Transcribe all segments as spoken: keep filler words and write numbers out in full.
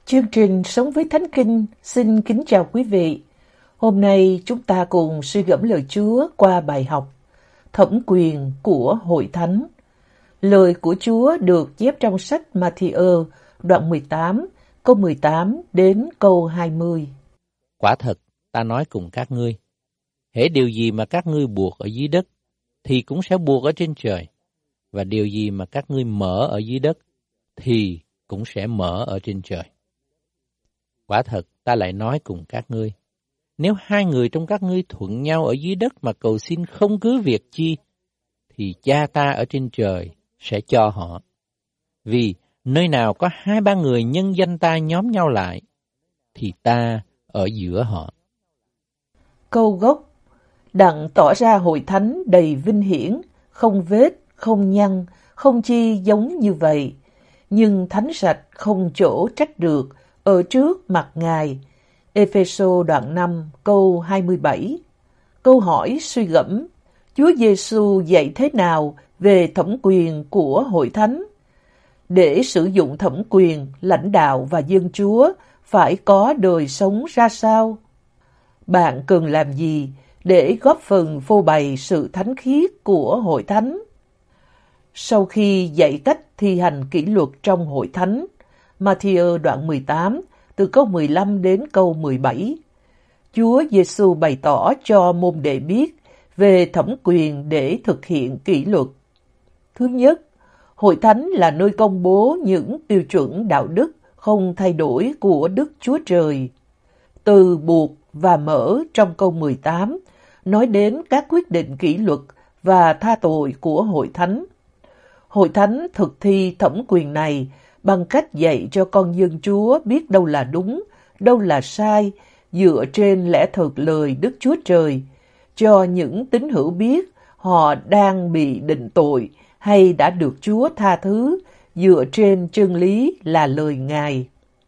Chương trình Sống với Thánh Kinh xin kính chào quý vị. Hôm nay chúng ta cùng suy gẫm lời Chúa qua bài học Thẩm quyền của Hội Thánh. Lời của Chúa được chép trong sách Ma-thi-ơ đoạn mười tám, câu mười tám đến câu hai mươi. Quả thật, ta nói cùng các ngươi, hễ điều gì mà các ngươi buộc ở dưới đất, thì cũng sẽ buộc ở trên trời, và điều gì mà các ngươi mở ở dưới đất, thì cũng sẽ mở ở trên trời. Quả thật, ta lại nói cùng các ngươi, nếu hai người trong các ngươi thuận nhau ở dưới đất mà cầu xin không cứ việc chi, thì Cha ta ở trên trời sẽ cho họ. Vì nơi nào có hai ba người nhân danh ta nhóm nhau lại, thì ta ở giữa họ. Câu gốc: đặng tỏ ra hội thánh đầy vinh hiển, không vết, không nhăn, không chi giống như vậy, nhưng thánh sạch không chỗ trách được ở trước mặt Ngài. Ê-phê-sô đoạn năm câu hai mươi bảy. Câu hỏi suy gẫm: Chúa Giêsu dạy thế nào về thẩm quyền của hội thánh? Để sử dụng thẩm quyền, lãnh đạo và dân Chúa phải có đời sống ra sao? Bạn cần làm gì để góp phần phô bày sự thánh khiết của hội thánh? Sau khi dạy cách thi hành kỷ luật trong hội thánh, Ma-thi-ơ đoạn mười tám, từ câu mười lăm đến câu mười bảy, Chúa Giêsu bày tỏ cho môn đệ biết về thẩm quyền để thực hiện kỷ luật. Thứ nhất, hội thánh là nơi công bố những tiêu chuẩn đạo đức không thay đổi của Đức Chúa Trời. Từ buộc và mở trong câu mười tám nói đến các quyết định kỷ luật và tha tội của hội thánh. Hội thánh thực thi thẩm quyền này bằng cách dạy cho con dân Chúa biết đâu là đúng, đâu là sai, dựa trên lẽ thật lời Đức Chúa Trời, cho những tín hữu biết họ đang bị định tội hay đã được Chúa tha thứ dựa trên chân lý là lời Ngài.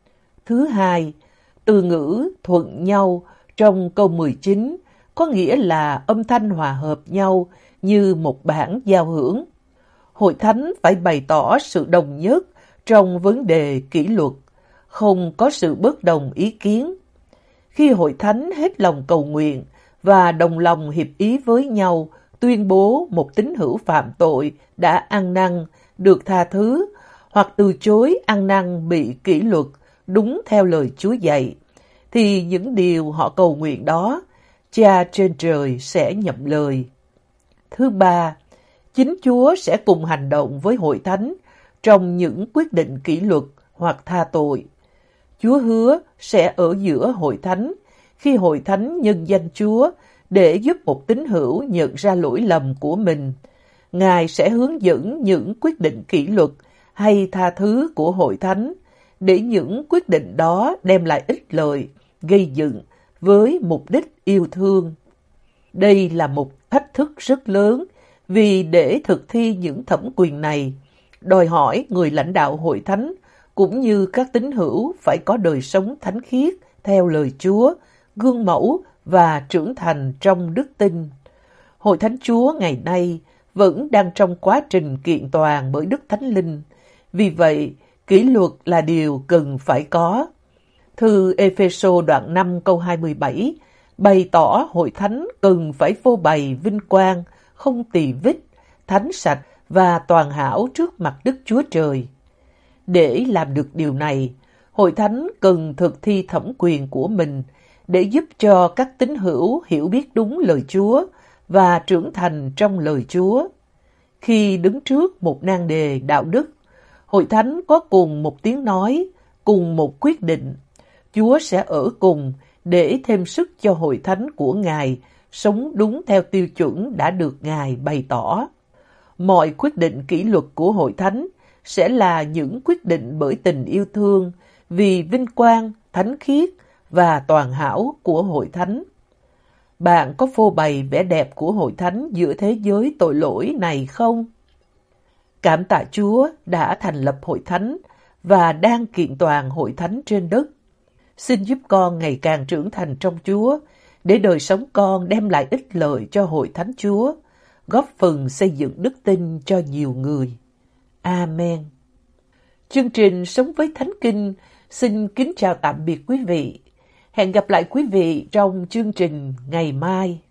Thứ hai, từ ngữ thuận nhau trong câu mười chín có nghĩa là âm thanh hòa hợp nhau như một bản giao hưởng. Hội thánh phải bày tỏ sự đồng nhất trong vấn đề kỷ luật, không có sự bất đồng ý kiến. Khi hội thánh hết lòng cầu nguyện và đồng lòng hiệp ý với nhau, tuyên bố một tín hữu phạm tội đã ăn năn, được tha thứ, hoặc từ chối ăn năn bị kỷ luật đúng theo lời Chúa dạy, thì những điều họ cầu nguyện đó, Cha trên trời sẽ nhậm lời. Thứ ba, chính Chúa sẽ cùng hành động với hội thánh trong những quyết định kỷ luật hoặc tha tội. Chúa hứa sẽ ở giữa hội thánh khi hội thánh nhân danh Chúa để giúp một tín hữu nhận ra lỗi lầm của mình. Ngài sẽ hướng dẫn những quyết định kỷ luật hay tha thứ của hội thánh để những quyết định đó đem lại ích lợi, gây dựng với mục đích yêu thương. Đây là một thách thức rất lớn vì để thực thi những thẩm quyền này, đòi hỏi người lãnh đạo hội thánh cũng như các tín hữu phải có đời sống thánh khiết theo lời Chúa, gương mẫu và trưởng thành trong đức tin. Hội thánh Chúa ngày nay vẫn đang trong quá trình kiện toàn bởi Đức Thánh Linh. Vì vậy, kỷ luật là điều cần phải có. Thư Ê-phê-sô đoạn năm câu hai mươi bảy bày tỏ hội thánh cần phải phô bày vinh quang, không tì vết, thánh sạch và toàn hảo trước mặt Đức Chúa Trời. Để làm được điều này, hội thánh cần thực thi thẩm quyền của mình để giúp cho các tín hữu hiểu biết đúng lời Chúa và trưởng thành trong lời Chúa. Khi đứng trước một nan đề đạo đức, hội thánh có cùng một tiếng nói, cùng một quyết định. Chúa sẽ ở cùng để thêm sức cho hội thánh của Ngài sống đúng theo tiêu chuẩn đã được Ngài bày tỏ. Mọi quyết định kỷ luật của hội thánh sẽ là những quyết định bởi tình yêu thương, vì vinh quang, thánh khiết và toàn hảo của hội thánh. Bạn có phô bày vẻ đẹp của hội thánh giữa thế giới tội lỗi này không? Cảm tạ Chúa đã thành lập hội thánh và đang kiện toàn hội thánh trên đất. Xin giúp con ngày càng trưởng thành trong Chúa, để đời sống con đem lại ích lợi cho hội thánh Chúa, góp phần xây dựng đức tin cho nhiều người. Amen. Chương trình Sống với Thánh Kinh Xin kính chào tạm biệt quý vị. Hẹn gặp lại quý vị trong chương trình ngày mai.